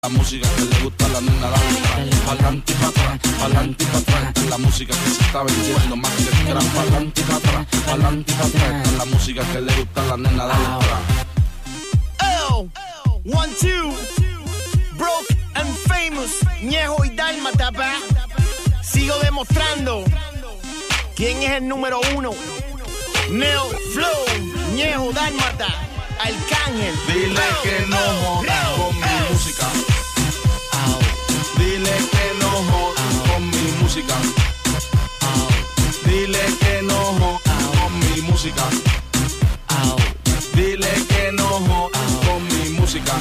La música que le gusta a la nena, dale pa'lante y pa' atrás, pa'lante y pa' atrás. Esta es la música que se está vendiendo más que el gran. Pa'lante y pa' atrás, pa'lante y pa' atrás. Esta es la música que le gusta a la nena, dale atrás. Oh, 1, 2, broke and famous, Ñejo y Dálmata, pa. Sigo demostrando quién es el número 1. Neo Flow, Ñejo, Dálmata, Arcángel. Dile que no jodas con mi música. Dile que no jodas con mi música. Dile que no jodas con mi música. Dile que no jodas con mi música.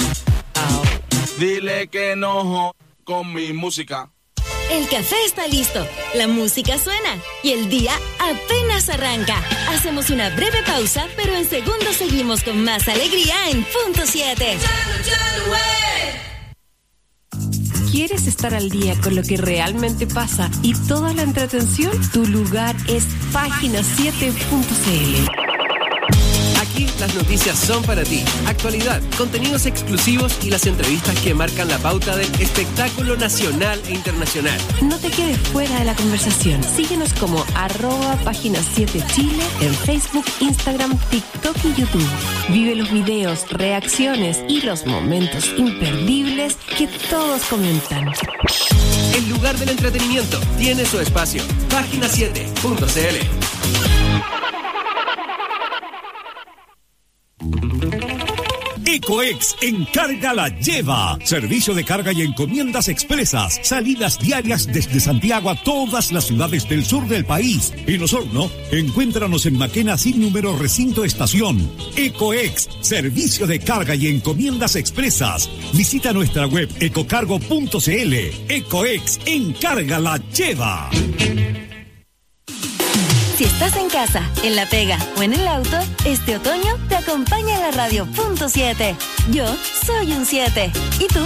Dile que no jodas con mi música. El café está listo, la música suena y el día apenas arranca. Hacemos una breve pausa, pero en segundos seguimos con más alegría en Punto 7. ¿Quieres estar al día con lo que realmente pasa y toda la entretención? Tu lugar es página7.cl. Aquí las noticias son para ti. Actualidad, contenidos exclusivos y las entrevistas que marcan la pauta del espectáculo nacional e internacional. No te quedes fuera de la conversación. Síguenos como @página7chile en Facebook, Instagram, TikTok y YouTube. Vive los videos, reacciones y los momentos imperdibles que todos comentan. El lugar del entretenimiento tiene su espacio. Página7.cl. Ecoex Encarga la lleva. Servicio de carga y encomiendas expresas. Salidas diarias desde Santiago a todas las ciudades del sur del país. En Osorno, encuéntranos en Maquena sin número recinto estación. Ecoex, servicio de carga y encomiendas expresas. Visita nuestra web ecocargo.cl. Ecoex Encarga la lleva. Si estás en casa, en la pega o en el auto, este otoño te acompaña la radio Punto 7. Yo soy un 7. ¿Y tú?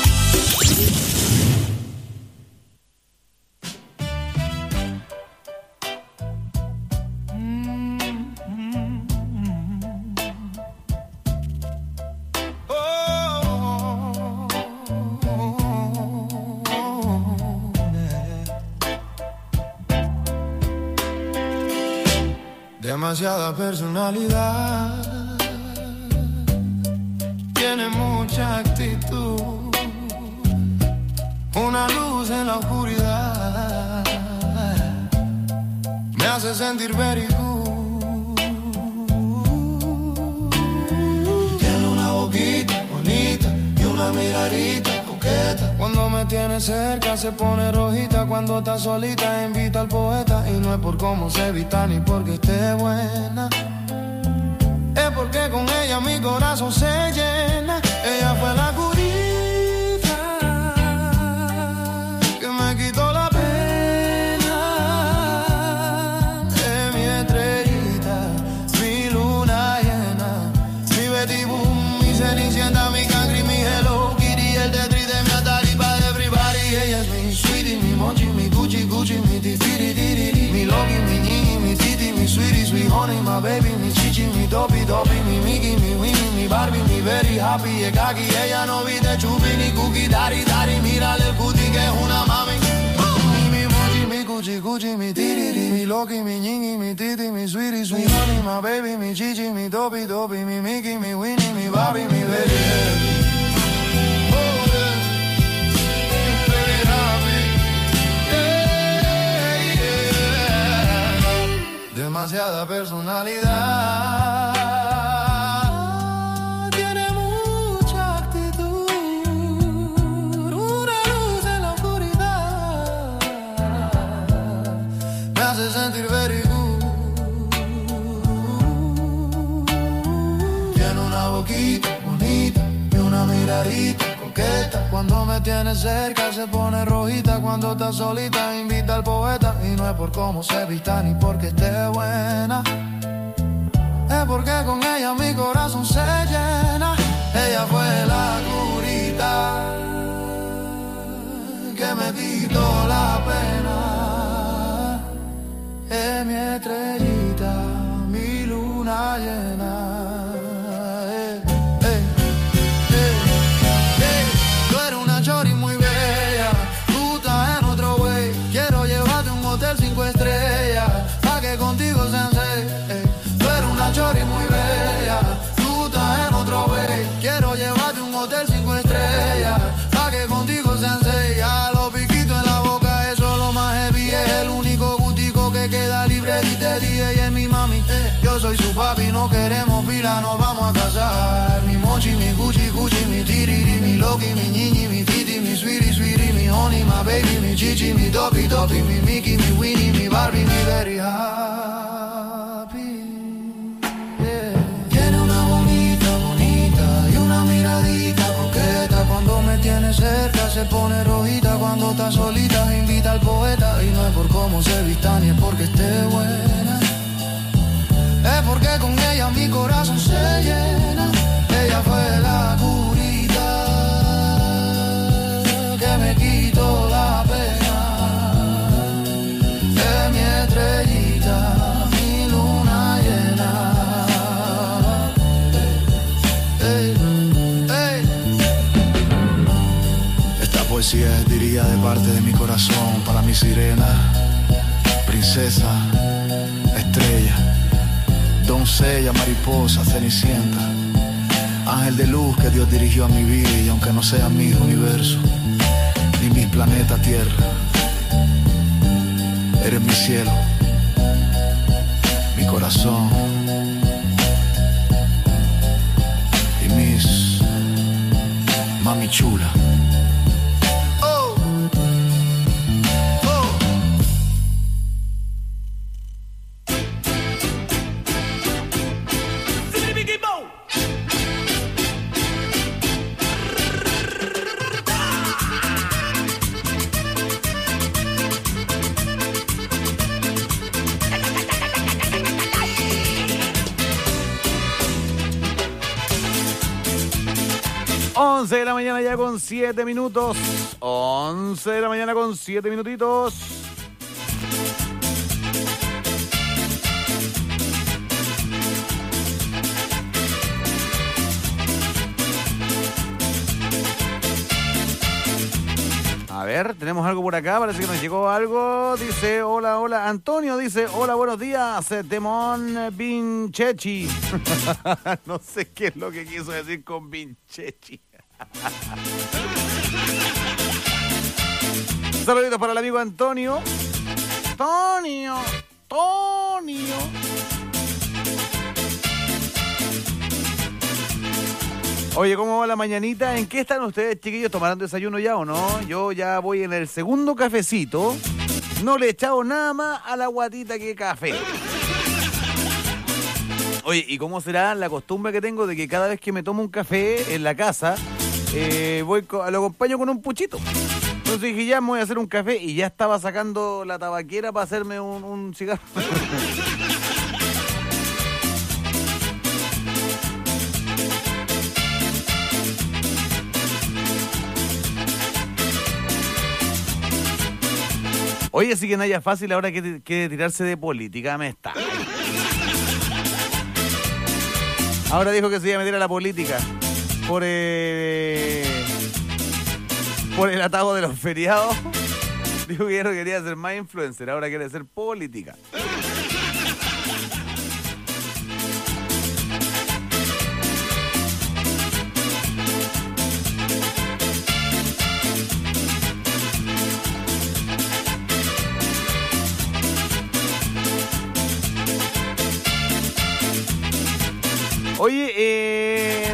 Demasiada personalidad, tiene mucha actitud, una luz en la oscuridad, me hace sentir very good. Tiene una boquita bonita y una miradita coqueta. Cuando me tiene cerca se pone rojita, cuando está solita invita al poeta. Y no es por cómo se vista ni porque esté buena, es porque con ella mi corazón se llena. Ella fue la curita que me quitó la pena, es mi estrellita, mi luna llena, mi Betty Boom, mi Cenicienta, mi Cangri, mi Hello Kitty, el Tetris de mi Atari pa' de everybody. Ella es mi sweetie, mi Mochi, mi Gucci, Gucci, mi Tifiri, Tiriri, mi Loki, mi Ñi, mi Titi, mi Sweetie, Sweet Honey, my baby, mi Chichi, mi Topi, Topi, mi Mickey, mi Winnie, mi Barbie, mi Very Happy, es Kaki. Ella no viste chupi ni cookie, Dari, Dari, mírale el cutie que es una mami. Mi Mochi, mi Gucci, Gucci, mi Tiriri, mi Loki, mi Ñi, mi Titi, mi Sweetie, Sweet Honey, my baby, mi Chichi, mi Topi, Topi, mi Mickey, mi Winnie, mi Barbie, mi Very Happy. Demasiada personalidad, tiene mucha actitud, una luz en la oscuridad, me hace sentir very good. Tiene una boquita bonita y una miradita coqueta. Cuando me tiene cerca se pone rojita, cuando está solita invita al poeta. Y no es por cómo se vista ni porque esté buena, es porque con ella mi corazón se llena. Ella fue la curita que me quitó la pena, es mi estrellita, mi luna llena. no queremos pila, nos vamos a casar. Mi mochi, mi Gucci, Gucci, mi tiriri, mi Loki, mi ñiñi, mi titi, mi sweetie, sweetie, mi honey, my baby, mi chichi, mi topi, topi, mi Mickey, mi Winnie, mi Barbie, mi very happy. Yeah. Tiene una bonita, bonita y una miradita coqueta. Cuando me tiene cerca se pone rojita. Cuando está solita invita al poeta. Y no es por cómo se vista ni es porque esté buena. Es porque con ella mi corazón se llena. Ella fue la curita que me quitó la pena. Es mi estrellita, mi luna llena. Ey, ey. Esta poesía es, diría, de parte de mi corazón para mi sirena, princesa, estrella, doncella, mariposa, cenicienta, ángel de luz que Dios dirigió a mi vida. Y aunque no sea mi universo ni mi planeta Tierra, eres mi cielo, mi corazón y mis mami chula. De la mañana ya con 7 minutos. 11 de la mañana con 7 minutitos. A ver, tenemos algo por acá, parece que nos llegó algo. Dice, hola, hola. Antonio dice, hola, buenos días. Temón Vinchechi. No sé qué es lo que quiso decir con Vinchechi. Saluditos para el amigo Antonio. Tonio. Oye, ¿cómo va la mañanita? ¿En qué están ustedes, chiquillos? ¿Tomaron desayuno ya o no? Yo ya voy en el segundo cafecito. No le he echado nada más a la guatita que café. Oye, ¿y cómo será la costumbre que tengo de que cada vez que me tomo un café en la casa, lo acompaño con un puchito? Entonces dije, ya me voy a hacer un café y ya estaba sacando la tabaquera para hacerme un cigarro. Oye, así que no haya fácil ahora que tirarse de política, me está. Ahora dijo que se iba a meter a la política por el atajo de los feriados. Dijo que ya no quería ser más influencer, ahora quiere ser política. Oye,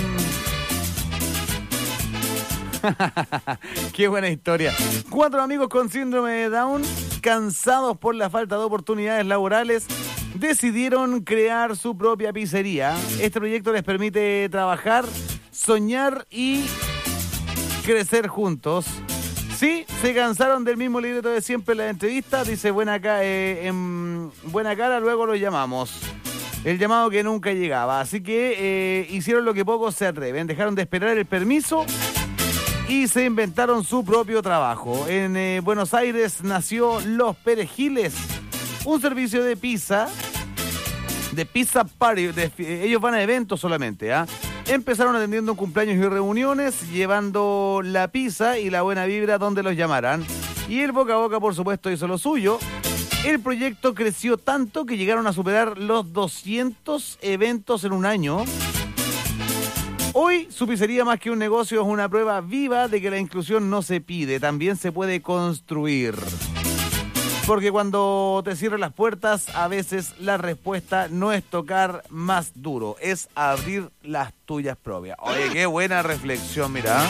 qué buena historia. 4 amigos con síndrome de Down, cansados por la falta de oportunidades laborales, decidieron crear su propia pizzería. Este proyecto les permite trabajar, soñar y crecer juntos. Sí, se cansaron del mismo libreto de siempre en la entrevista. Dice en buena cara, luego lo llamamos. El llamado que nunca llegaba. Así que hicieron lo que pocos se atreven. Dejaron de esperar el permiso y se inventaron su propio trabajo. En Buenos Aires nació Los Perejiles, un servicio de pizza party. Ellos van a eventos solamente, ¿ah? Empezaron atendiendo cumpleaños y reuniones, llevando la pizza y la buena vibra donde los llamaran. Y el boca a boca, por supuesto, hizo lo suyo. El proyecto creció tanto que llegaron a superar los 200 eventos en un año. Hoy, su pizzería, más que un negocio, es una prueba viva de que la inclusión no se pide, también se puede construir. Porque cuando te cierran las puertas, a veces la respuesta no es tocar más duro, es abrir las tuyas propias. Oye, qué buena reflexión, mira.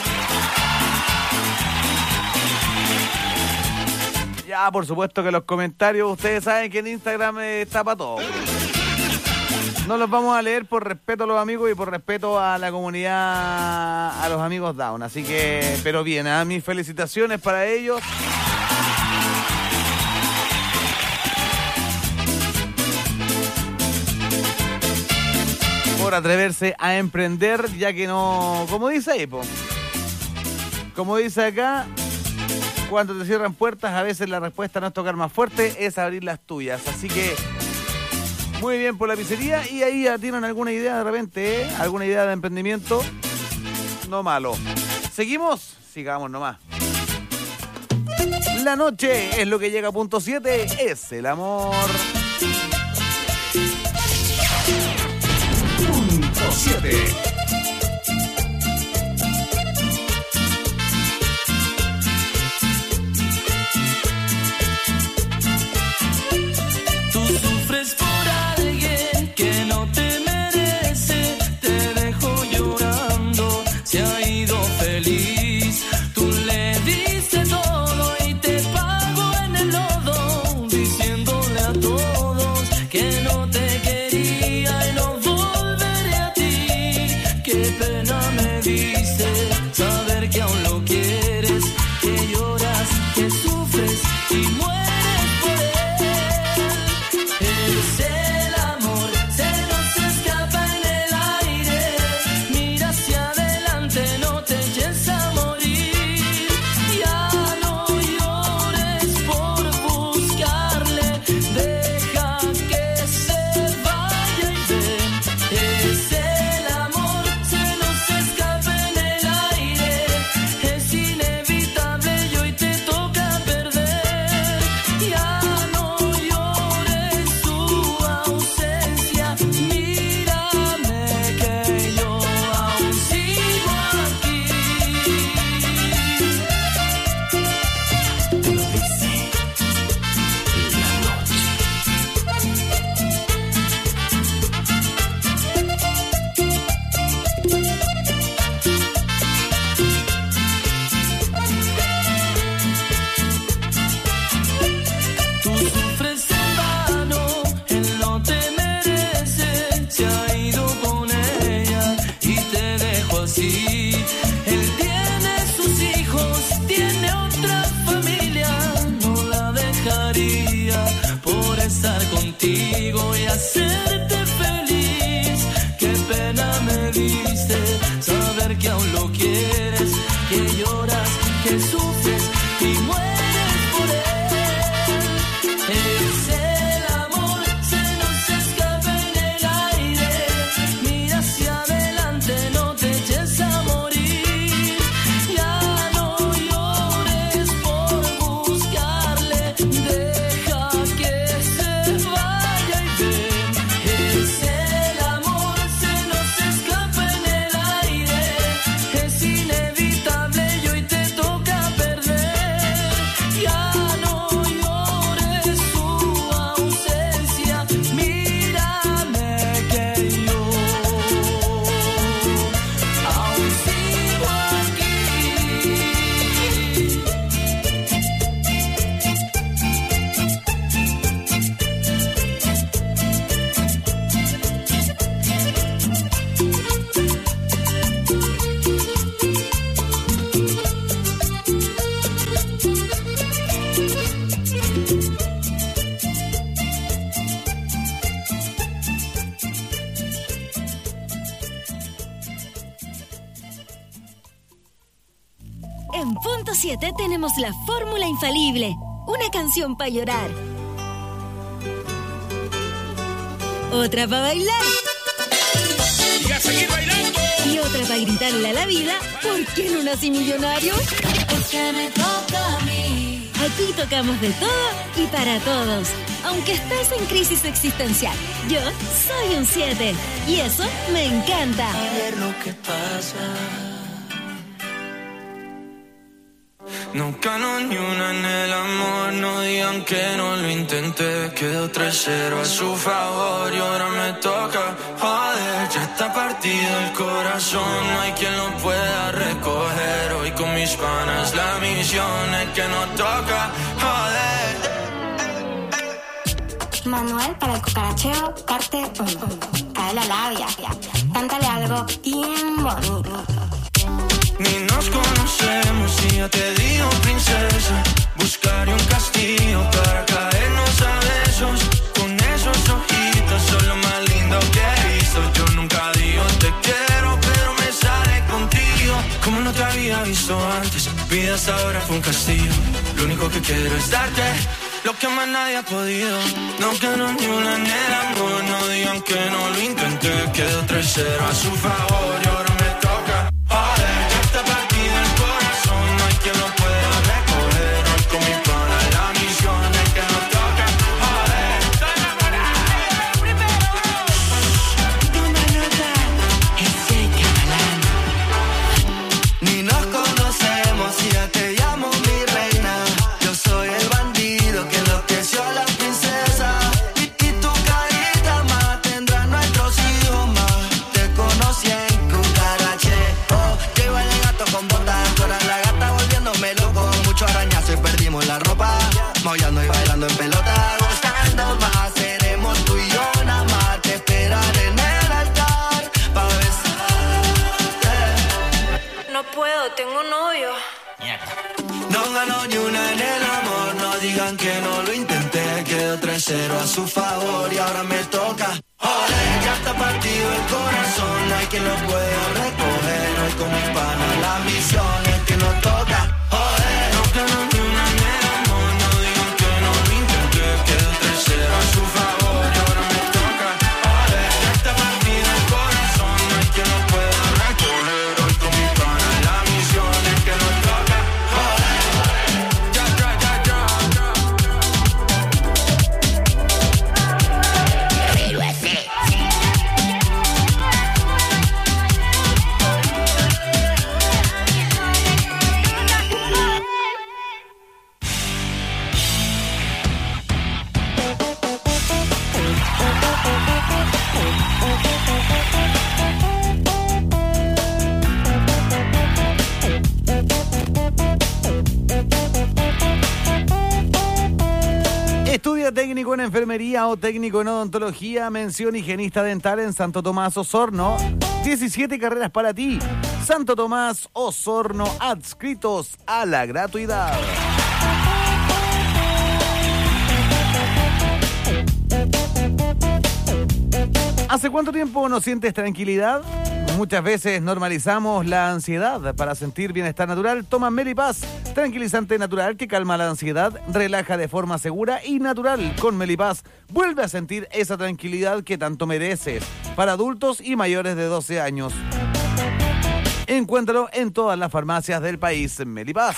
Ya, por supuesto que los comentarios, ustedes saben que en Instagram está para todo. No los vamos a leer por respeto a los amigos y por respeto a la comunidad, a los amigos Down. Así que, pero bien, mis felicitaciones para ellos. Por atreverse a emprender, ya que no, como dice ahí, como dice acá, cuando te cierran puertas, a veces la respuesta no es tocar más fuerte, es abrir las tuyas. Así que, muy bien por la pizzería. Y ahí ya tienen alguna idea de repente, alguna idea de emprendimiento, no malo. ¿Seguimos? Sigamos nomás. La noche es lo que llega a punto 7, es el amor. Punto 7. Tú sufres por alguien que no te merece, te dejó llorando, se ha ido feliz. Tú le diste todo y te pagó en el lodo, diciéndole a todos que no te quería y no volveré a ti. Qué pena me dice saber que aún lo quieres, que lloras, que sufres y mueres por él. Es el amor, se nos escapa en el aire. Mira hacia adelante, no te eches a morir. Ya no llores por buscarle, deja que se vaya y ven. Es el amor, se nos escapa en el aire. Es inevitable y hoy te toca perder. Ya no llores su ausencia, mírame que yo aún sigo aquí. Te lo dice la noche. Tú sufres en vano, él no te merece, se ha ido con ella y te dejó así. Él tiene sus hijos, tiene otra familia, no la dejaría por estar contigo y hacerte feliz. Qué pena me diste saber que aún lo quieres, que lloras, que sufres y mueres por él. Es el amor, se nos escapa en el aire. Mira hacia adelante, no te eches a morir. Ya no llores por buscarle, deja que se vaya y ven. Es el amor, se nos escapa en el aire. Es inevitable y hoy te toca perder. Ya no llores su ausencia, mírame que yo aún sigo aquí. En punto 7 tenemos la fórmula infalible. Una canción para llorar. Otra para bailar. Y a seguir bailando. Y otra para gritarle a la vida, ¿por qué no nací millonario? Porque me toca a mí. Aquí tocamos de todo y para todos. Aunque estés en crisis existencial, yo soy un 7. Y eso me encanta. A ver lo que pasa. No gano ni una en el amor, no digan que no lo intenté. Quedó 3-0 a su favor y ahora me toca. Joder, ya está partido el corazón, no hay quien lo pueda recoger. Hoy con mis panas la misión es que nos toca. Joder. Manual para el cucaracheo, parte 1. Cae la labia, cántale algo bien bonito. Ni nos conocemos y ya te digo princesa. Buscaré un castillo para caernos a besos. Con esos ojitos son lo más lindo que he visto. Yo nunca digo te quiero, pero me sale contigo. Como no te había visto antes, vida hasta ahora fue un castillo. Lo único que quiero es darte lo que más nadie ha podido. No quiero ni una en el amor, no digan que no lo intenté. Quedó 3-0 a su favor y ahora me toca. Joder, ya está partido el corazón, no hay quien lo pueda recoger. Hoy con mi pana la misión es que nos toca. Joder, estoy enamorado primero. Toma nota, ese catalán. Ni nos conocemos y ya te llamo mi reina. Yo soy el bandido que enloqueció a la princesa. Y tu carita más tendrá nuestros hijos más. Te conocí en cucaracheo. Llevo el gato con botas, tú eras la gata volviéndome loco. Mucho arañazo y perdimos la ropa. Maullando y bailando en pelota. Gozando más, seremos tú y yo nada más. Te esperaré en el altar pa' besarte. No puedo, tengo novio. No ganó ni una en el amor, no digan que no lo intenté. Quedó 3-0 a su favor y ahora me toca. Joder, ya está partido el corazón, no hay quien lo pueda recoger. Hoy con mis panas la misión es que nos toca. Joder, No ganó ni una en el amor, no digan que no lo intenté. Quedó 3-0 a su favor y ahora me toca. Joder, ya está partido el corazón, no hay quien lo pueda recoger. Hoy con mi pana la misión es que nos toca. Joder, ya. Estudia técnico en enfermería o técnico en odontología, mención higienista dental en Santo Tomás Osorno. 17 carreras para ti. Santo Tomás Osorno, adscritos a la gratuidad. ¿Hace cuánto tiempo no sientes tranquilidad? Muchas veces normalizamos la ansiedad. Para sentir bienestar natural, toma Melipaz, tranquilizante natural que calma la ansiedad, relaja de forma segura y natural. Con Melipaz, vuelve a sentir esa tranquilidad que tanto mereces. Para adultos y mayores de 12 años. Encuéntralo en todas las farmacias del país. Melipaz.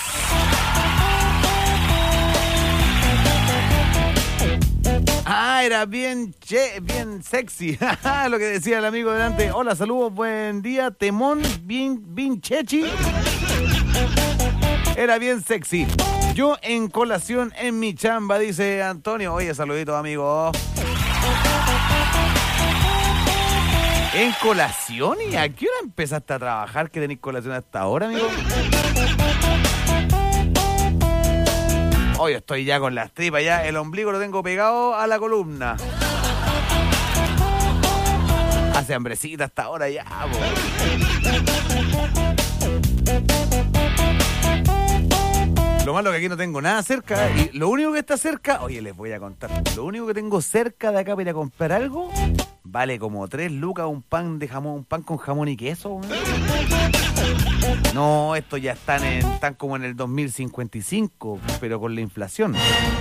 Ah, era bien sexy. Lo que decía el amigo delante. Hola, saludos, buen día. Temón, bien chechi. Era bien sexy. Yo en colación en mi chamba, dice Antonio. Oye, saluditos, amigo. ¿En colación? ¿Y a qué hora empezaste a trabajar que tenés colación hasta ahora, amigo? Hoy estoy ya con las tripas, ya el ombligo lo tengo pegado a la columna. Hace hambrecita hasta ahora ya, po. Lo malo que aquí no tengo nada cerca y lo único que está cerca, oye, les voy a contar, lo único que tengo cerca de acá para ir a comprar algo vale como 3 lucas un pan de jamón, un pan con jamón y queso. No, estos ya están como en el 2055, pero con la inflación.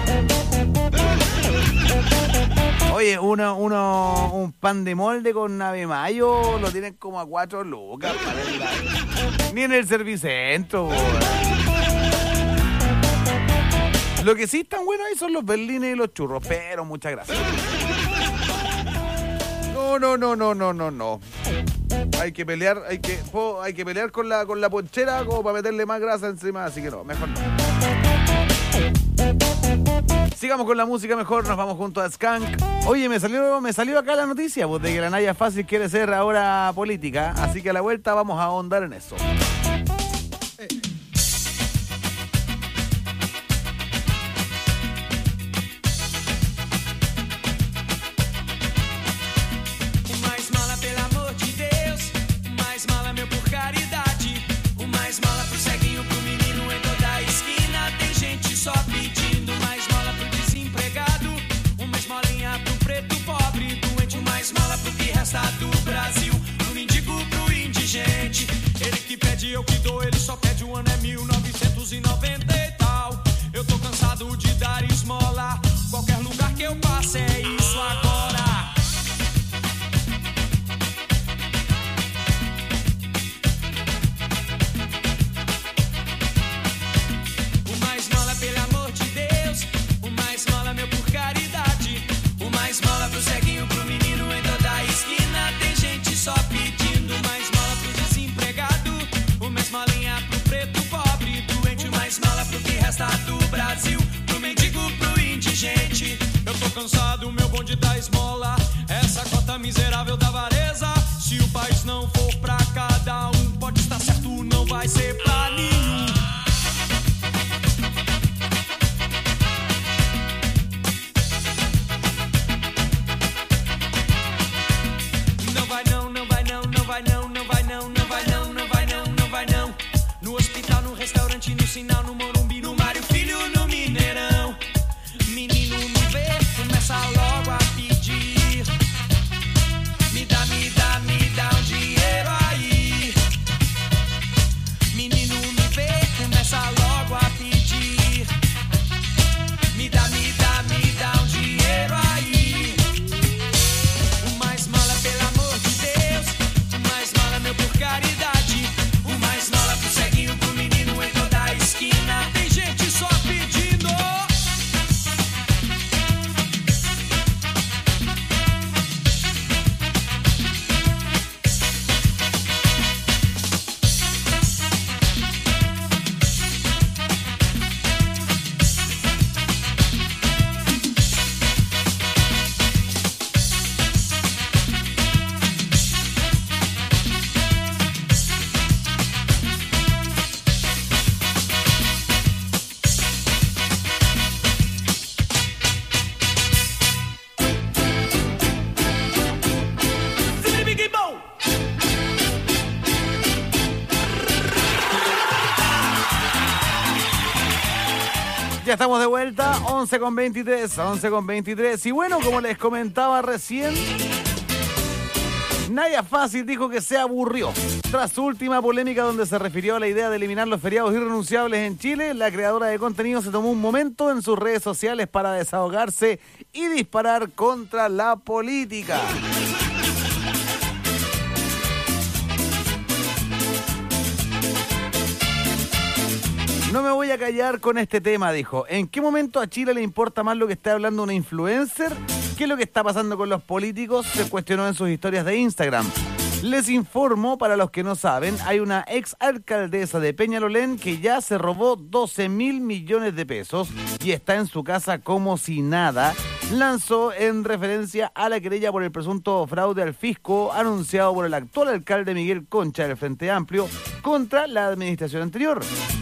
Oye, un pan de molde con ave mayo lo tienen como a 4 lucas. Ni en el Servicentro. Lo que sí están buenos ahí son los berlines y los churros, pero muchas gracias. No. Hay que pelear con la ponchera como para meterle más grasa encima, así que no, mejor no. Sigamos con la música mejor, nos vamos junto a Skank. Oye, me salió acá la noticia, pues, de que la Naya Fácil quiere ser ahora política, así que a la vuelta vamos a ahondar en eso. Do Brasil, do mendigo pro indigente. Ele que pede, eu que dou, ele só pede, o ano é 1990 e tal. Eu tô cansado de dar esmola, qualquer lugar que eu passe é isso agora. Uma esmola, pelo amor de Deus, uma esmola, meu, por caridade. Uma esmola pro ceguinho, pro menino em toda a esquina. Tem gente só pedindo uma esmola pro desempregado, uma esmolinha pro preto pobre, doente, uma esmola pro que resta do Brasil, pro mendigo, pro indigente. Eu tô cansado, meu bonde da esmola, essa cota miserável da avareza. Se o país não for pra cada um, pode estar certo, não vai ser pra nenhum. No hospital, no restaurante, no sinal, no Morumbi, no Mário Filho, no Mineirão. Menino me vê, começa logo a pedir. Me dá um dinheiro aí. Menino me vê, começa logo a pedir. Me dá um dinheiro aí. Uma esmola, pelo amor de Deus. Uma esmola, meu, por caridade. Uma esmola pro ceguinho, pro menino em toda a esquina. Tem gente só pedindo. Ya estamos de vuelta, 11:23. Y bueno, como les comentaba recién, Naya Fácil dijo que se aburrió. Tras su última polémica donde se refirió a la idea de eliminar los feriados irrenunciables en Chile, la creadora de contenido se tomó un momento en sus redes sociales para desahogarse y disparar contra la política. No me voy a callar con este tema, dijo. ¿En qué momento a Chile le importa más lo que está hablando una influencer? ¿Qué es lo que está pasando con los políticos? Se cuestionó en sus historias de Instagram. Les informo, para los que no saben, hay una ex alcaldesa de Peñalolén que ya se robó 12.000 millones de pesos y está en su casa como si nada. Lanzó en referencia a la querella por el presunto fraude al fisco anunciado por el actual alcalde Miguel Concha del Frente Amplio contra la administración anterior.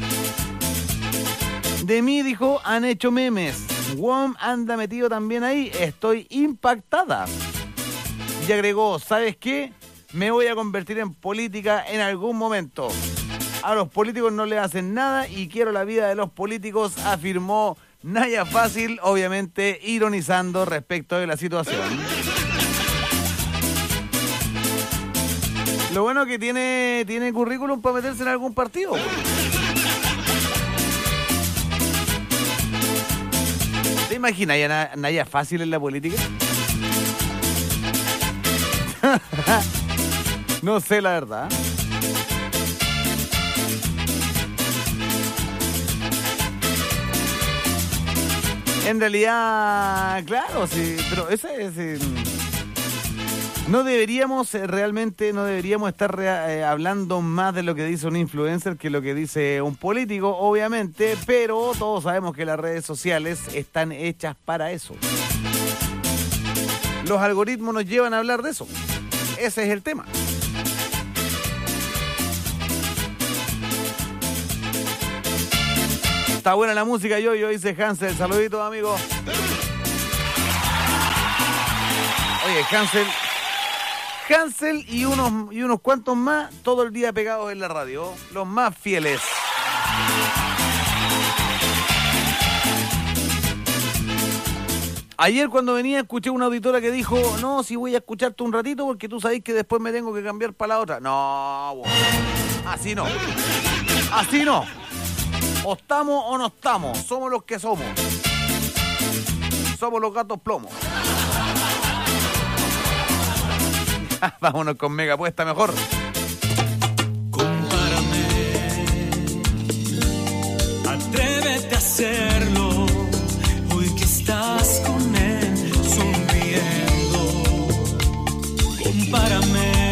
De mí, dijo, han hecho memes. WOM anda metido también ahí. Estoy impactada. Y agregó, ¿sabes qué? Me voy a convertir en política en algún momento. A los políticos no le hacen nada y quiero la vida de los políticos, afirmó Naya Fácil, obviamente ironizando respecto de la situación. Lo bueno que tiene currículum para meterse en algún partido. ¿Te imaginas ya Naya Fácil en la política? No sé, la verdad. En realidad, claro, sí, pero ese No deberíamos estar hablando más de lo que dice un influencer que lo que dice un político, obviamente, pero todos sabemos que las redes sociales están hechas para eso. Los algoritmos nos llevan a hablar de eso. Ese es el tema. Está buena la música, yo dice Hansel. Saluditos, amigo. Oye, Hansel y unos cuantos más todo el día pegados en la radio, los más fieles. Ayer cuando venía escuché una auditora que dijo, no, si voy a escucharte un ratito porque tú sabés que después me tengo que cambiar para la otra. No, bueno. Así no. Así no. O estamos o no estamos. Somos los que somos. Somos los gatos plomos. Vámonos con Mega Puesta mejor. Compárame, atrévete a hacerlo. Hoy que estás con él sonriendo. Compárame.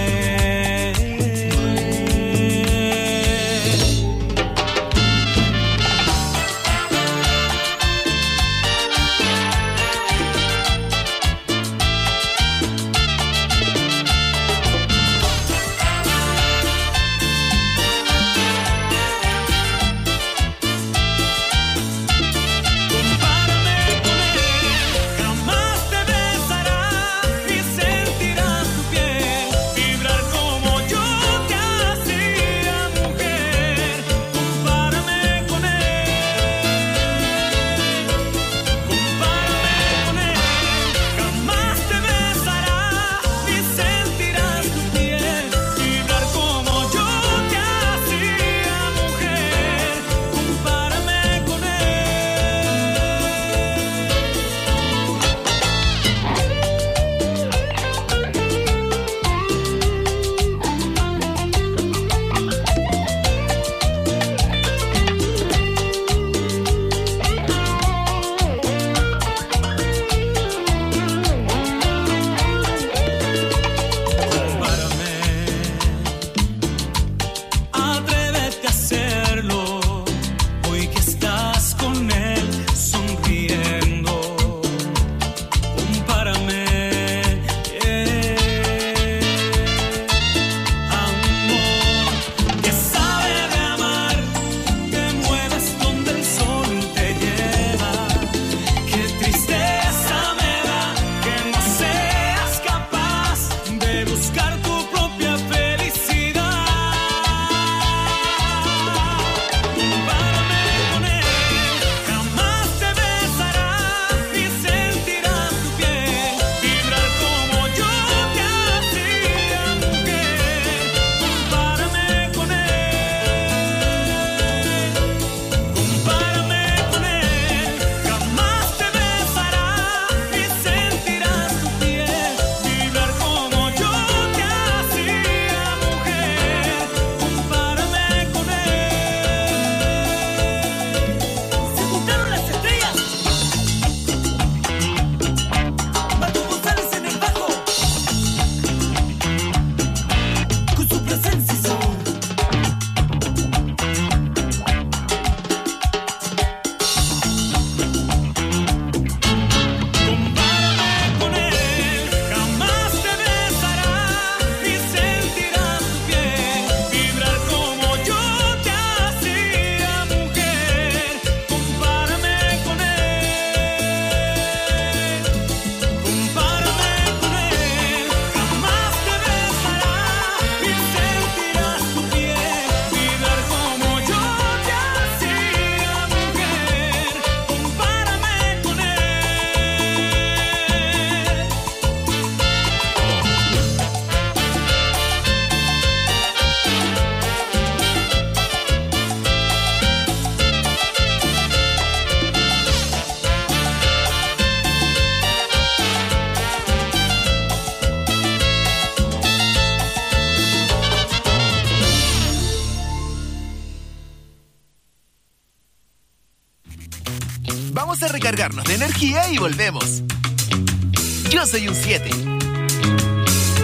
Vamos a recargarnos de energía y volvemos. Yo soy un 7.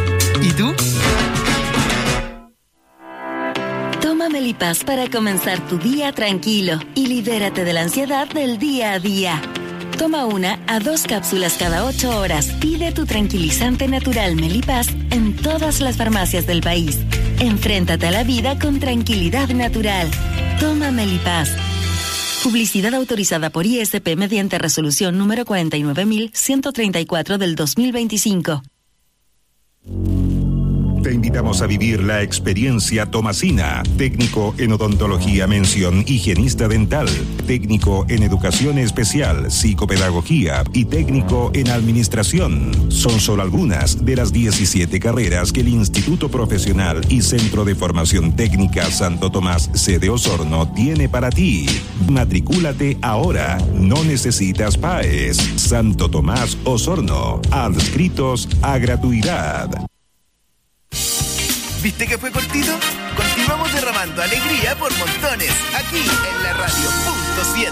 ¿Y tú? Toma Melipaz para comenzar tu día tranquilo y libérate de la ansiedad del día a día. Toma 1 a 2 cápsulas cada 8 horas. Pide tu tranquilizante natural Melipaz en todas las farmacias del país. Enfréntate a la vida con tranquilidad natural. Toma Melipaz. Publicidad autorizada por ISP mediante resolución número 49134 del 2025. Te invitamos a vivir la experiencia Tomasina, técnico en odontología mención higienista dental, técnico en educación especial, psicopedagogía y técnico en administración. Son solo algunas de las 17 carreras que el Instituto Profesional y Centro de Formación Técnica Santo Tomás sede Osorno tiene para ti. Matricúlate ahora, no necesitas PAES. Santo Tomás Osorno, adscritos a gratuidad. ¿Viste que fue cortito? Continuamos derramando alegría por montones, aquí en la radio Punto 7.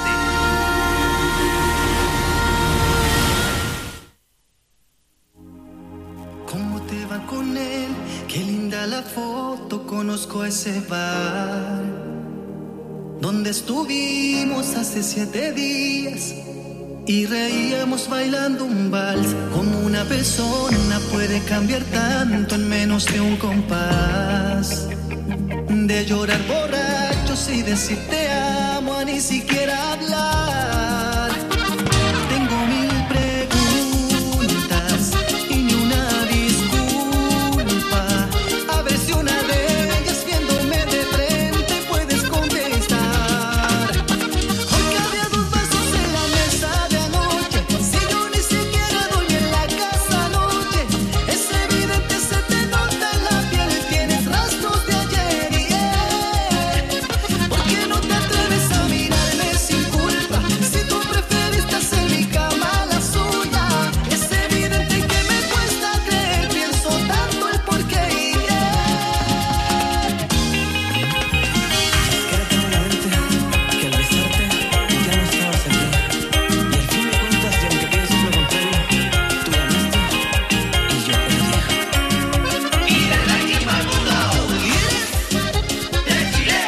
¿Cómo te va con él? Qué linda la foto, conozco ese bar donde estuvimos hace 7 días y reíamos bailando un vals. Como una persona puede cambiar tanto en menos de un compás. De llorar borrachos y decir te amo a ni siquiera hablar. Tengo 1000 preguntas y ni una disculpa. A ver si una de ellas viéndome de frente puedes contestar. Porque había 2 vasos en la mesa de anoche. Si yo ni siquiera dormí en la casa anoche. Es evidente, se te nota en la piel. Tienes rastros de ayer y ¿por qué no te atreves a mirarme sin culpa? Si tú preferiste hacer mi cama a la suya. Es evidente que me cuesta creer. Pienso tanto el porqué y Quédate en la mente que al besarte ya no estabas en mí. Y al fin de cuentas, y aunque pienses lo contrario, tú ganaste y yo perdí. Y la lágrima mundo de Chile.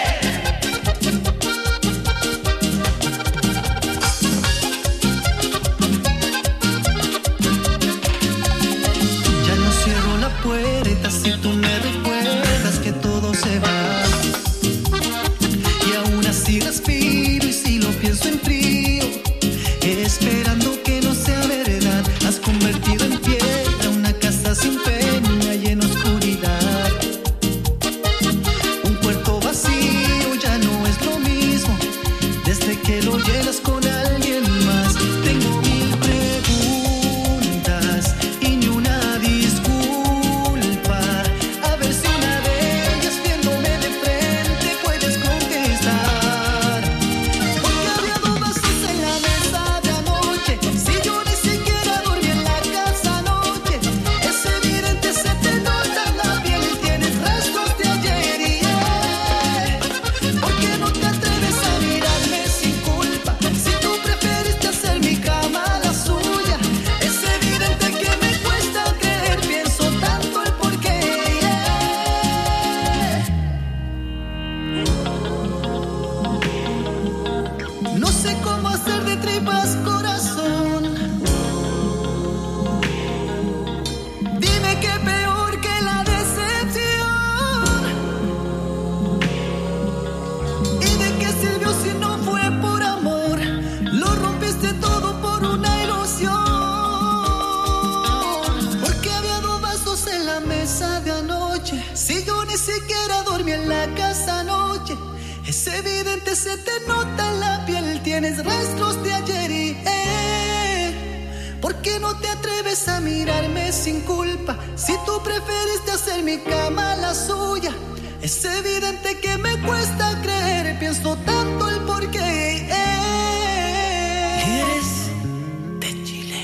ya no cierro la puerta si tú me recuerdas que todo se va. Y aún así respiro y si lo pienso en frío, esperando que no sea verdad. Has convertido en piedra una casa sin peña y en oscuridad. Un cuarto vacío ya no es lo mismo desde que lo llenas con alguien más. Tengo 1000 preguntas y ni una disculpa. A ver si una de ellas viéndome de frente puedes contestar. Porque había 2 vasos en la mesa de anoche. Si yo ni siquiera dormí en la casa anoche. Es evidente, se te nota en la piel. Tienes restos de ayer y ¿por qué no te atreves a mirarme sin culpa? Si tú preferiste hacer mi cama a la suya. Es evidente que me cuesta creer. Pienso tanto el porqué. No sé cómo hacer de tripas corazón. Dime qué peor que la decepción. ¿Y de qué sirvió si no fue por amor? Lo rompiste todo por una ilusión. Porque había 2 vasos en la mesa de anoche. Si yo ni siquiera dormí en la casa anoche. Es evidente, se te nota en la piel. Tienes rastros de ayer y ¿por qué no te atreves a mirarme sin culpa? Si tú preferiste hacer mi cama a la suya. Es evidente que me cuesta creer. Pienso tanto el porqué. Líderes de Chile.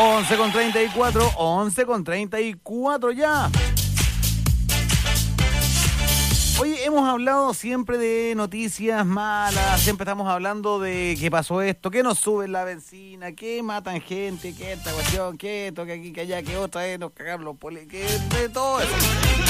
11:34, 11:34 ya. Oye, hemos hablado siempre de noticias malas, siempre estamos hablando de que pasó esto, que nos suben la benzina, que matan gente, que esta cuestión, que esto, que aquí, que allá, que otra vez nos cagaron los que de todo eso.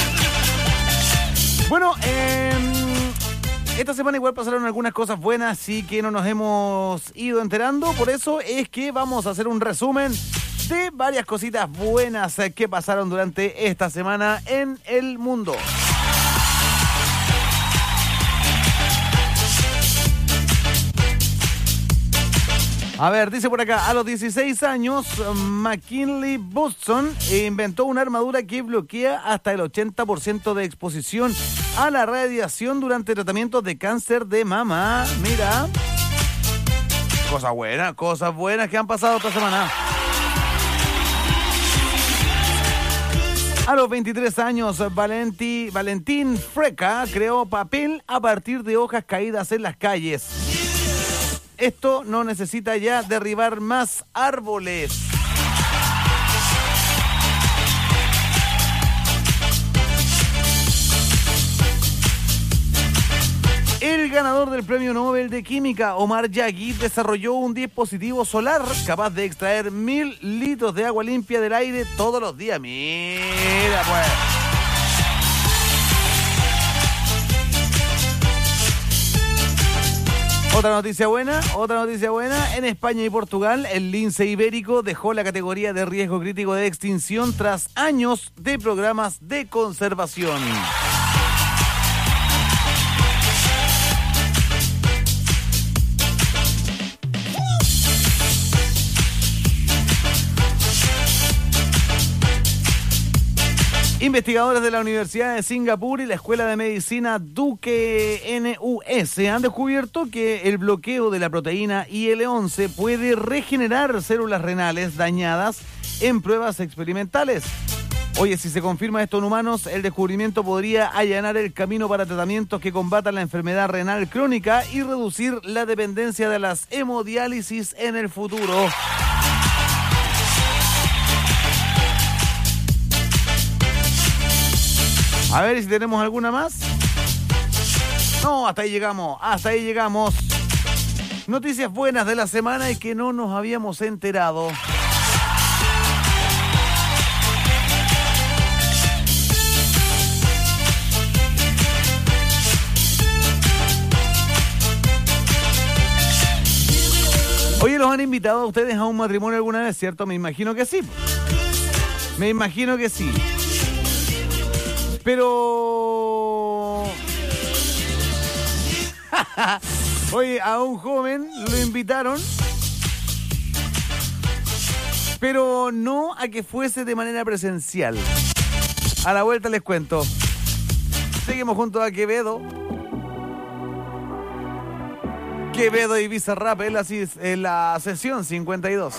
Bueno, esta semana igual pasaron algunas cosas buenas, sí que no nos hemos ido enterando, por eso es que vamos a hacer un resumen de varias cositas buenas que pasaron durante esta semana en el mundo. A ver, dice por acá, a los 16 años, McKinley Boston inventó una armadura que bloquea hasta el 80% de exposición a la radiación durante tratamientos de cáncer de mama. Mira, cosas buenas que han pasado esta semana. A los 23 años, Valentín Freca creó papel a partir de hojas caídas en las calles. Esto no necesita ya derribar más árboles. El ganador del Premio Nobel de Química, Omar Yaghi, desarrolló un dispositivo solar capaz de extraer 1000 litros de agua limpia del aire todos los días. Mira, pues. Otra noticia buena. En España y Portugal, el lince ibérico dejó la categoría de riesgo crítico de extinción tras años de programas de conservación. Investigadores de la Universidad de Singapur y la Escuela de Medicina Duke NUS han descubierto que el bloqueo de la proteína IL-11 puede regenerar células renales dañadas en pruebas experimentales. Oye, si se confirma esto en humanos, el descubrimiento podría allanar el camino para tratamientos que combatan la enfermedad renal crónica y reducir la dependencia de las hemodiálisis en el futuro. A ver si tenemos alguna más. No, hasta ahí llegamos. Noticias buenas de la semana y que no nos habíamos enterado. Oye, ¿los han invitado a ustedes a un matrimonio alguna vez, cierto? Me imagino que sí. Pero... Oye, a un joven lo invitaron, pero no a que fuese de manera presencial. A la vuelta les cuento. Seguimos junto a Quevedo y Bizarrap en la sesión 52.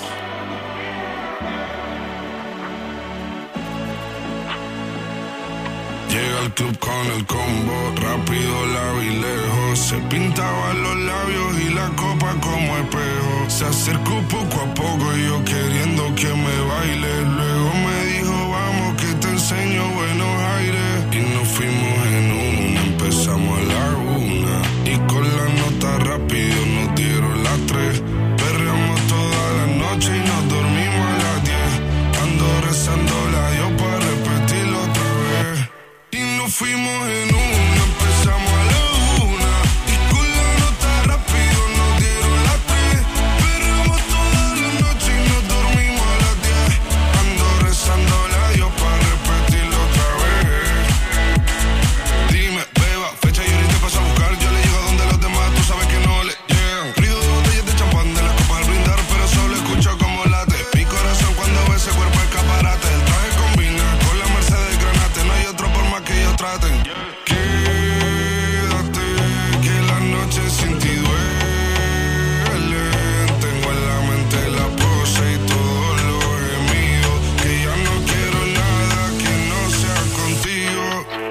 Llega al club con el combo, rápido la vi lejos. Se pintaban los labios y la copa como espejo. Se acercó poco a poco y yo queriendo que me baile. Luego me dijo, vamos que te enseño buenos aires. Y nos fuimos en una, empezamos a la 1. Y con la nota rápido nos dieron las 3. Perreamos toda la noche y nos dormimos a las 10. Ando rezando la Dios para repetirlo otra vez. Fuimos en una, empezamos a la 1. Y con la nota rápido nos dieron las 3. Perramos toda la noche y nos dormimos a las 10. Ando rezando a Dios para repetirlo otra vez. Dime, beba, fecha y ahorita paso a buscar. Yo le llego a donde los demás, tú sabes que no le llegan. Ruido de botellas de champán, de las copas al brindar, pero solo escucho como late mi corazón cuando ve ese cuerpo escaparate. El traje combina con la Mercedes Granate. No hay otro por más que ellos traten. Quédate, que la noche sin ti duele. Tengo en la mente la pose y todo lo gemido. Que ya no quiero nada que no sea contigo.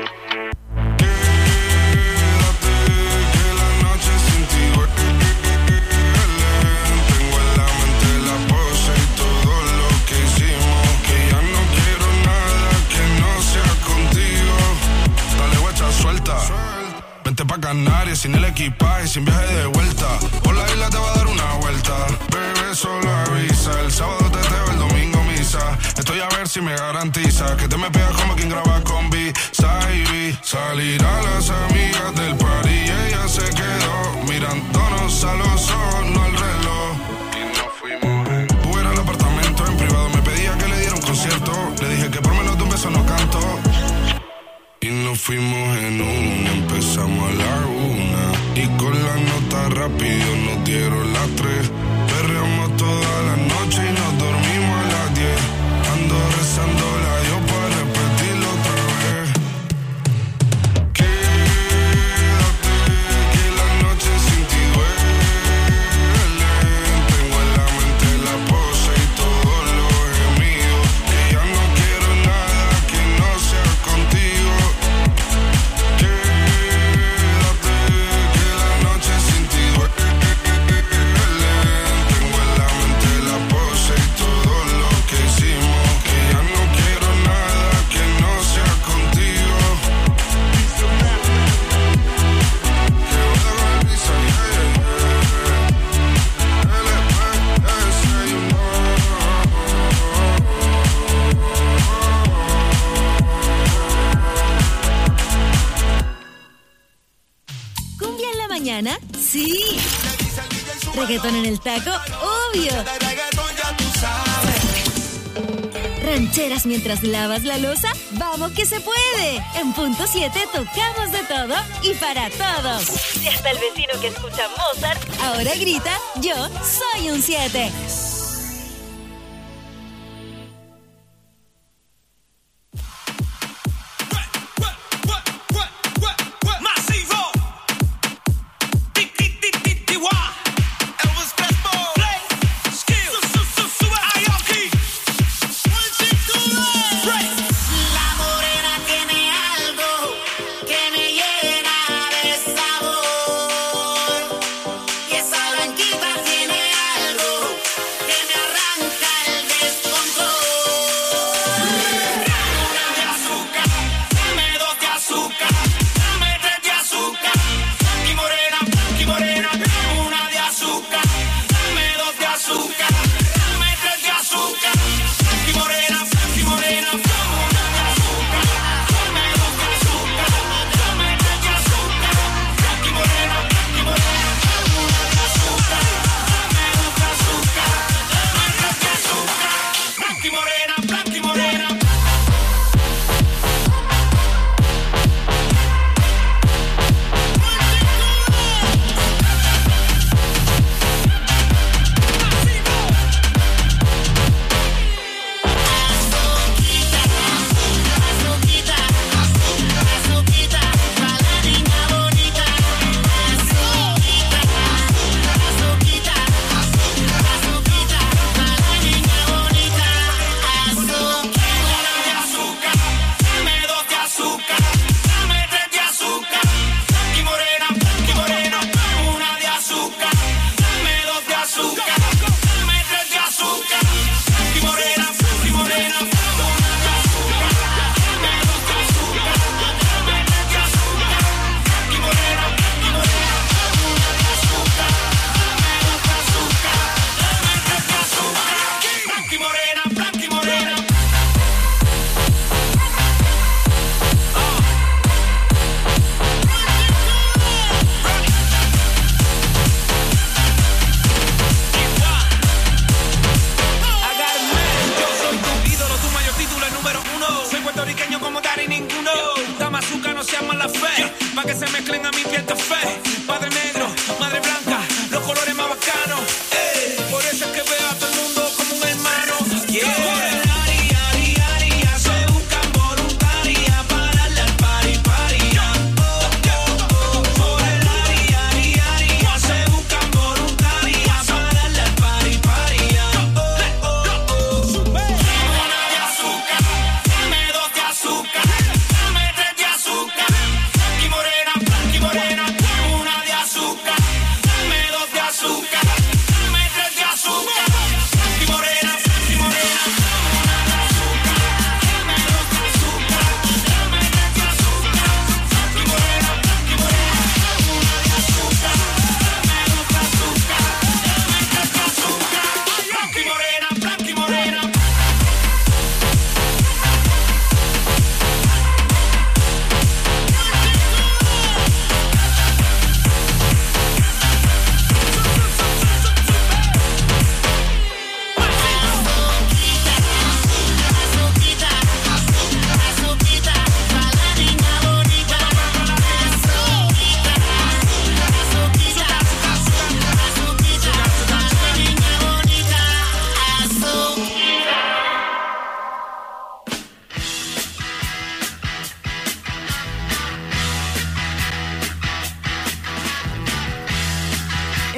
Quédate, que la noche sin ti duele. Tengo en la mente la pose y todo lo que Canarias, sin el equipaje, sin viaje de vuelta. Por la isla te va a dar una vuelta. Bebé, solo avisa. El sábado teteo, el domingo misa. Estoy a ver si me garantiza que te me pegas como quien graba con B-Side. Salir a las amigas del party y ella se quedó mirándonos a los ojos, no al reloj. Y nos fuimos. Fuera al apartamento en privado, me pedía que le diera un concierto. Le dije que por menos de un beso no canto. Y nos fuimos en una, empezamos a la 1. Y con la nota rápido nos dieron las 3. Perreamos toda la noche y nos dormimos a las 10. Ando rezándola yo para repetirlo otra vez. Quédate, que la noche sin ti duele. Tengo en la mente la pose y todos los gemidos. Que ya no quiero nada que no sea contigo. Quédate, que la noche sin ti duele. Tengo en la mente la pose y todo lo que hicimos. Que ya no quiero nada que no sea contigo. ¿Cumbia en la mañana? Sí. ¿Reggaetón en el taco? Obvio. ¿Rancheras mientras lavas la loza? ¡Vamos que se puede! En punto 7 tocamos de todo y para todos. Y hasta el vecino que escucha Mozart ahora grita, yo soy un 7. Masivo. Elvis Crespo. Skill. Aoki. La morena tiene algo que me llena de sabor. Y esa blanquita tiene algo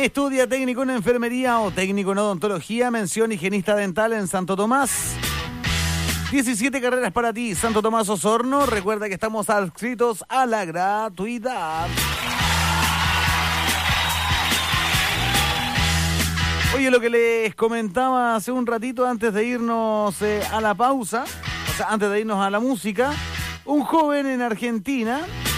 Estudia técnico en enfermería o técnico en odontología, mención higienista dental en Santo Tomás. 17 carreras para ti, Santo Tomás Osorno. Recuerda que estamos adscritos a la gratuidad. Oye, lo que les comentaba hace un ratito antes de irnos a la pausa, o sea, antes de irnos a la música, un joven en Argentina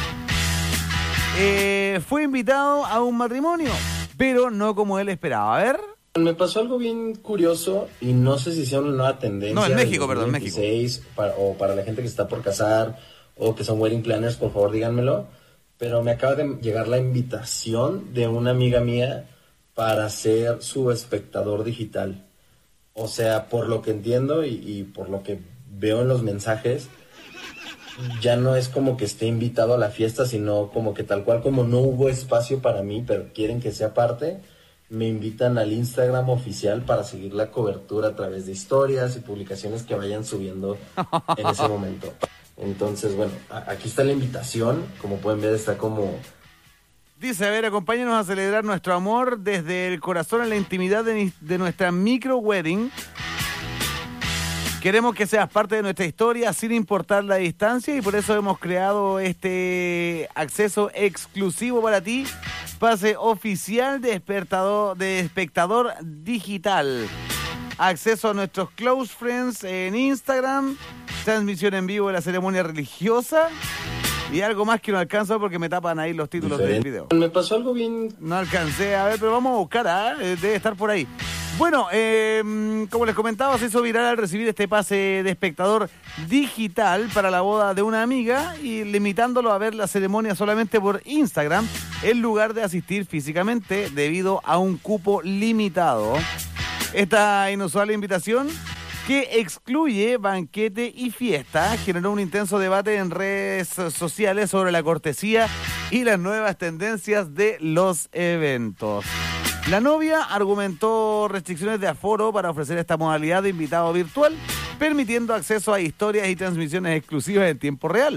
fue invitado a un matrimonio, pero no como él esperaba. A ver. Me pasó algo bien curioso y no sé si sea una nueva tendencia. No, en México, perdón, en México. O para la gente que se está por casar o que son wedding planners, por favor díganmelo. Pero me acaba de llegar la invitación de una amiga mía para ser su espectador digital. O sea, por lo que entiendo y por lo que veo en los mensajes, ya no es como que esté invitado a la fiesta, sino como que tal cual como no hubo espacio para mí, pero quieren que sea parte, me invitan al Instagram oficial para seguir la cobertura a través de historias y publicaciones que vayan subiendo en ese momento. Entonces, bueno, aquí está la invitación. Como pueden ver, está como... Dice, a ver, acompáñanos a celebrar nuestro amor desde el corazón en la intimidad de nuestra micro wedding. Queremos que seas parte de nuestra historia sin importar la distancia y por eso hemos creado este acceso exclusivo para ti. Pase oficial de espectador digital. Acceso a nuestros close friends en Instagram. Transmisión en vivo de la ceremonia religiosa. Y algo más que no alcanzo porque me tapan ahí los títulos del video. Me pasó algo bien... No alcancé, a ver, pero vamos a buscar, debe estar por ahí. Bueno, como les comentaba, se hizo viral al recibir este pase de espectador digital para la boda de una amiga y limitándolo a ver la ceremonia solamente por Instagram en lugar de asistir físicamente debido a un cupo limitado. Esta inusual invitación, que excluye banquete y fiesta, generó un intenso debate en redes sociales sobre la cortesía y las nuevas tendencias de los eventos. La novia argumentó restricciones de aforo para ofrecer esta modalidad de invitado virtual, permitiendo acceso a historias y transmisiones exclusivas en tiempo real.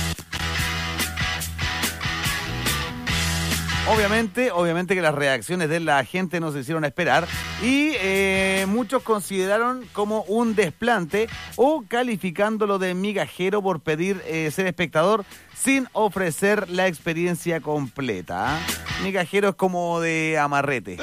Obviamente que las reacciones de la gente no se hicieron esperar y muchos consideraron como un desplante o calificándolo de migajero por pedir ser espectador sin ofrecer la experiencia completa. Migajero es como de amarrete.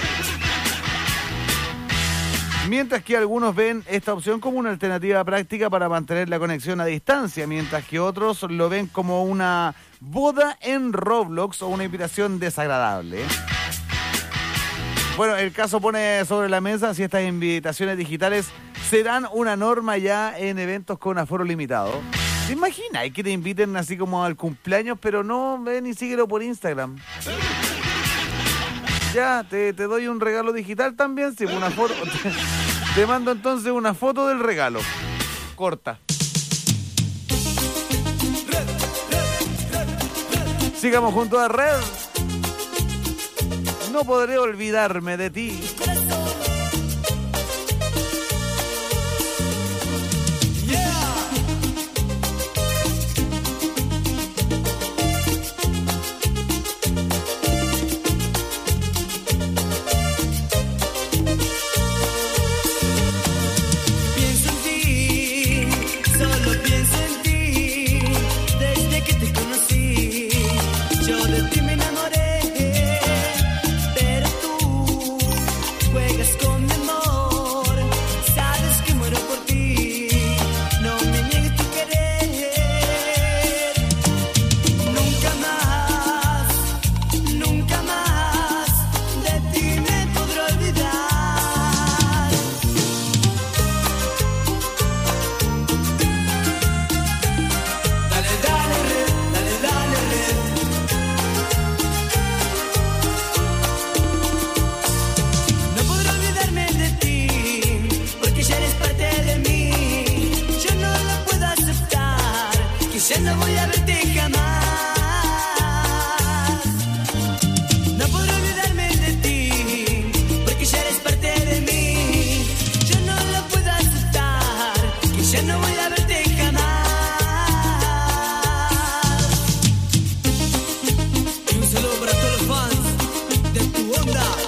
Mientras que algunos ven esta opción como una alternativa práctica para mantener la conexión a distancia, mientras que otros lo ven como una boda en Roblox o una invitación desagradable. Bueno, el caso pone sobre la mesa si estas invitaciones digitales serán una norma ya en eventos con aforo limitado. ¿Te imaginas que te inviten así como al cumpleaños, pero no ven y síguelo por Instagram? Ya, te doy un regalo digital también, sí, una foto. Te mando entonces una foto del regalo. Corta. Sigamos junto a Red. No podré olvidarme de ti. Ya no voy a verte jamás. No podré olvidarme de ti, porque ya eres parte de mí. Yo no lo puedo aceptar, que ya no voy a verte jamás. Y un saludo para todos los fans de tu onda.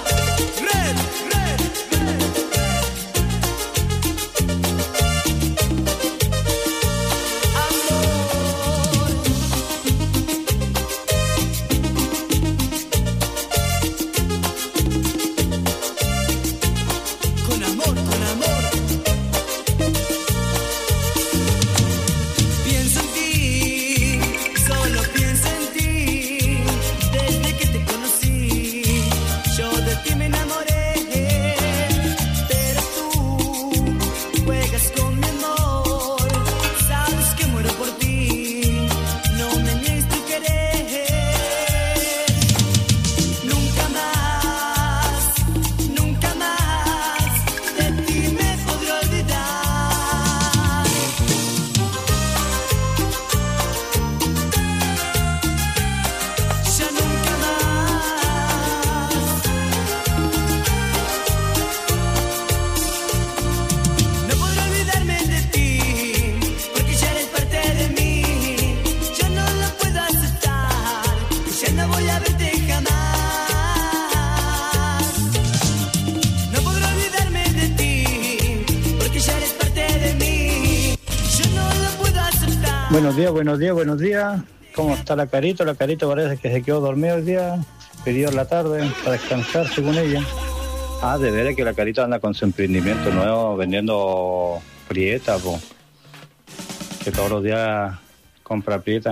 Buenos días. ¿Cómo está la Carito? La Carito parece que se quedó dormida el día, pidió la tarde para descansar según ella. De veras que la Carito anda con su emprendimiento nuevo vendiendo prieta, po. Que todos los días compra prieta.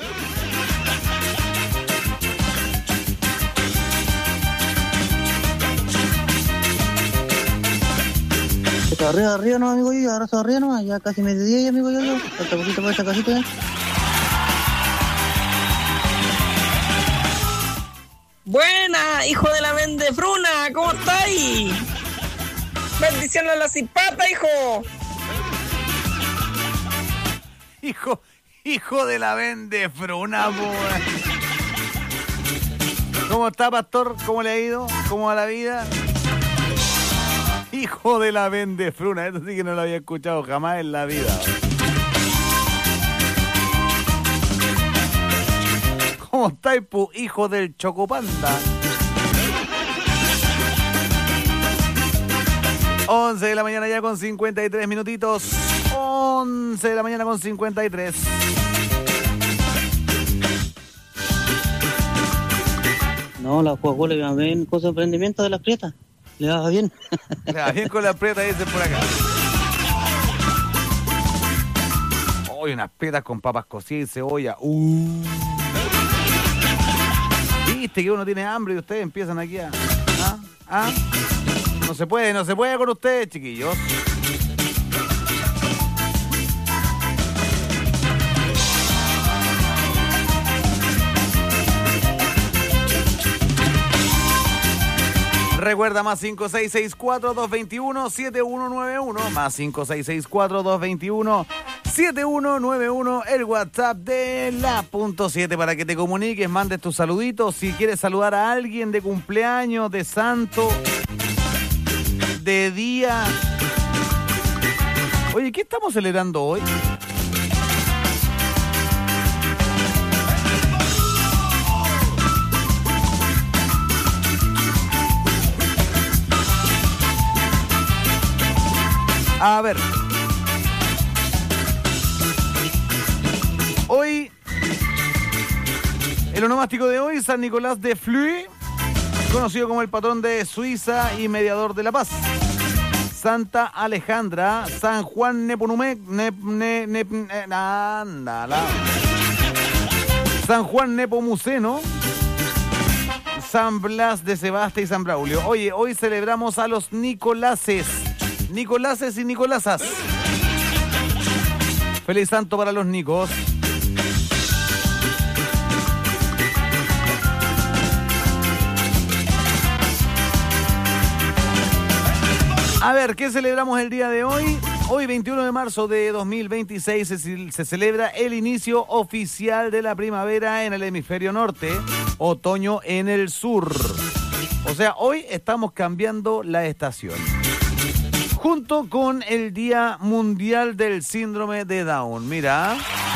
Arriba no, amigo yo, ahora arriba no, ya casi mediodía, amigo yo, falta poquito para esa casita ya. Buena, hijo de la vendefruna, ¿cómo estáis? Bendiciones a la cipata, hijo. Hijo de la vendefruna, boy. ¿Cómo está, pastor? ¿Cómo le ha ido? ¿Cómo va la vida? Hijo de la vendefruna, esto sí que no lo había escuchado jamás en la vida. ¿Cómo estáis, hijo del Chocopanda? 11 de la mañana ya con 53 minutitos. 11 de la mañana con 53. No, la Coca-Cola le va bien con su emprendimiento de las prietas. Le va bien. Le va bien con las prietas, dicen por acá. Hoy unas prietas con papas cocidas y cebolla. Viste que uno tiene hambre y ustedes empiezan aquí a... No se puede con ustedes, chiquillos. Recuerda, más 5664-221-7191, más 5664-221-7191, el WhatsApp de la .7 para que te comuniques, mandes tus saluditos. Si quieres saludar a alguien de cumpleaños, de santo, de día. Oye, ¿qué estamos celebrando hoy? A ver. Hoy, el onomástico de hoy, San Nicolás de Flue, conocido como el patrón de Suiza y mediador de la paz. Santa Alejandra, San Juan San Juan Nepomuceno, San Blas de Sebasta y San Braulio. Oye, hoy celebramos a los Nicolases. Nicolases y Nicolasas. Feliz santo para los Nicos. A ver, ¿qué celebramos el día de hoy? Hoy, 21 de marzo de 2026, se celebra el inicio oficial de la primavera en el hemisferio norte, otoño en el sur. O sea, hoy estamos cambiando la estación. Junto con el Día Mundial del Síndrome de Down. Mira.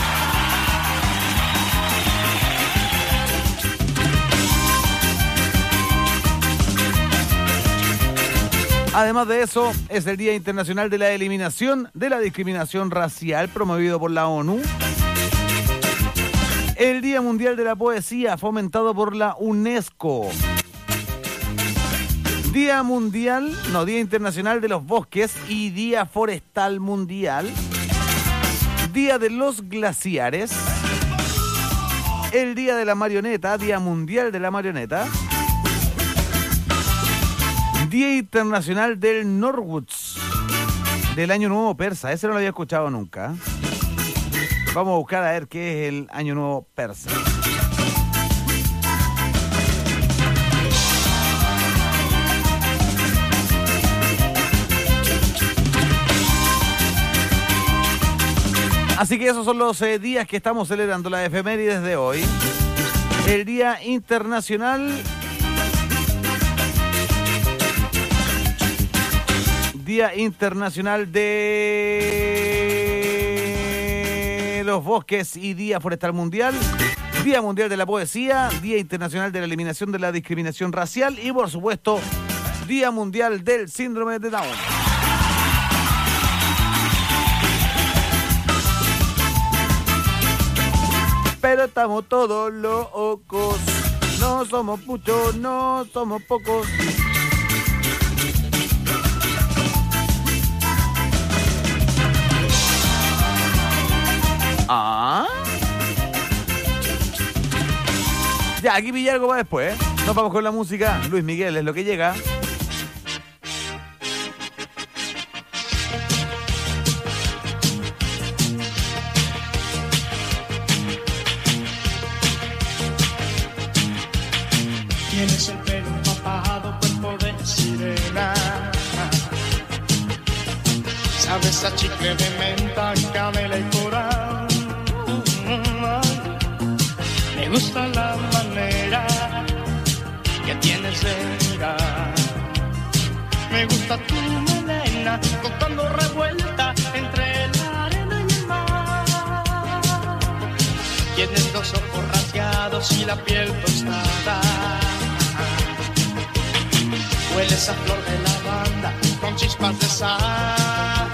Además de eso, es el Día Internacional de la Eliminación de la Discriminación Racial, promovido por la ONU. El Día Mundial de la Poesía, fomentado por la UNESCO. Día Internacional de los Bosques y Día Forestal Mundial. Día de los Glaciares. El Día de la Marioneta, Día Mundial de la Marioneta. Día Internacional del Norwoods, del Año Nuevo Persa. Ese no lo había escuchado nunca. Vamos a buscar a ver qué es el Año Nuevo Persa. Así que esos son los días que estamos celebrando, las efemérides de hoy. El Día Internacional de los Bosques y Día Forestal Mundial, Día Mundial de la Poesía, Día Internacional de la Eliminación de la Discriminación Racial y, por supuesto, Día Mundial del Síndrome de Down. pero estamos todos locos. No somos muchos, no somos pocos. Ah. Ya, aquí pillé algo para después, ¿eh? Nos vamos con la música. Luis Miguel es lo que llega. Tienes el pelo empapado, cuerpo de sirena. Sabes a chicle de menta, canela y coral. Me gusta la manera que tienes de mirar. Me gusta tu melena, contando revuelta entre la arena y el mar. Tienes los ojos rasgados y la piel tostada. Hueles a flor de lavanda con chispas de sal.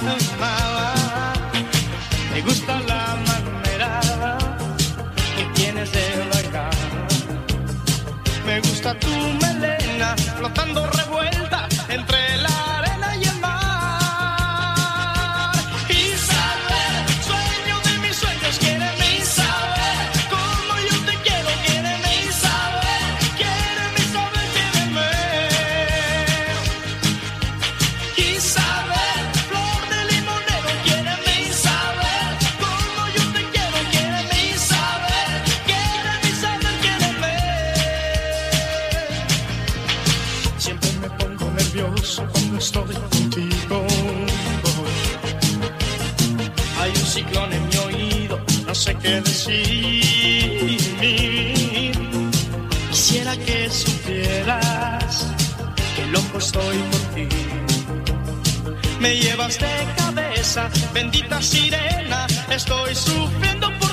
Me gusta la manera que tienes de bailar. Me gusta tu melena flotando revuelta entre la arena y el mar. Isabel, sueño de mis sueños, quiéreme Isabel. Como yo te quiero, quiéreme Isabel. Quiéreme Isabel, quiéreme. Isabel, flor de limonero, quiéreme Isabel. Como yo te quiero, quiéreme Isabel. Quiéreme Isabel, quiéreme. Siempre me pongo nervioso cuando estoy contigo. Hay un ciclón en mi oído, no sé qué decir. Quisiera que supieras que loco estoy por ti. Me llevas de cabeza, bendita sirena, estoy sufriendo por